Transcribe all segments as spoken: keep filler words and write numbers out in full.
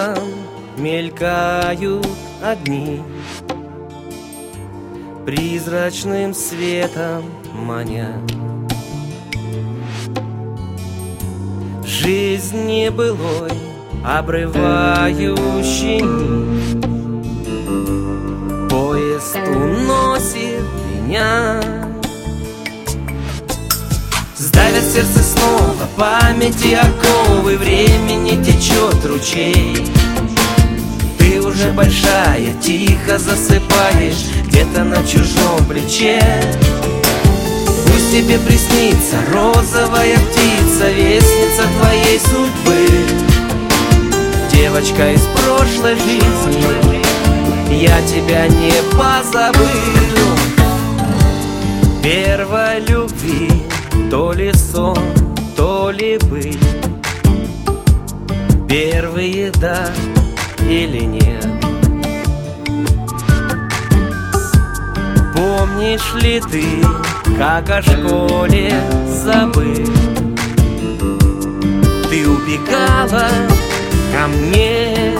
светом мелькают огни, призрачным светом маня. Жизни былой обрывающий нить, поезд уносит меня. Сдавят сердце снова памяти оковы, времени течет ручей. Ты уже большая, тихо засыпаешь где-то на чужом плече. Пусть тебе приснится розовая птица, вестница твоей судьбы, девочка из прошлой жизни, я тебя не позабыл. Первой любви то ли сон, то ли быль, первые да или нет. Помнишь ли ты, как о школе забыл? Ты убегала ко мне.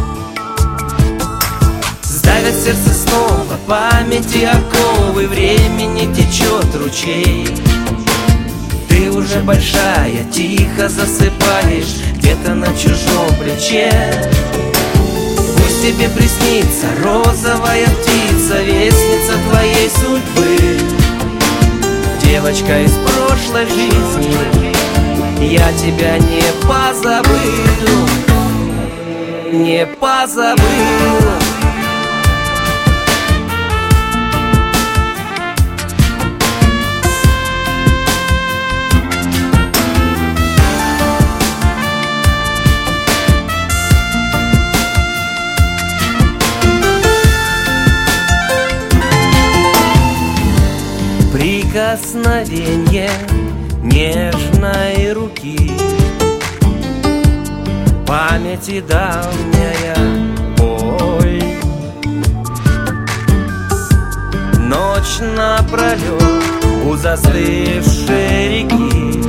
Сдавят сердце снова памяти оковы, времени течет ручей. Ты уже большая, тихо засыпаешь где-то на чужом плече. Пусть тебе приснится розовая птица, вестница твоей судьбы, девочка из прошлой жизни, я тебя не позабыл, не позабыл. Прикосновение нежной руки, памяти давняя боль. Ночь напролет у застывшей реки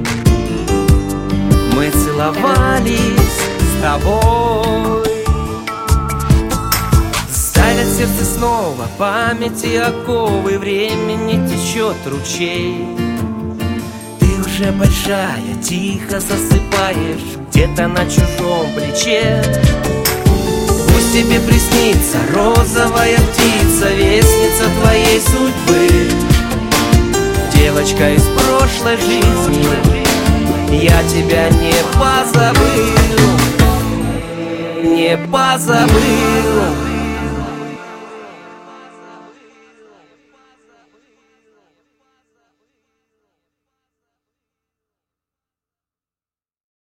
мы целовались с тобой. Ставят сердце снова памяти оковы, времени течет ручей. Ты уже большая, тихо засыпаешь где-то на чужом плече. Пусть тебе приснится розовая птица, вестница твоей судьбы, девочка из прошлой жизни, я тебя не позабыл, не позабыл.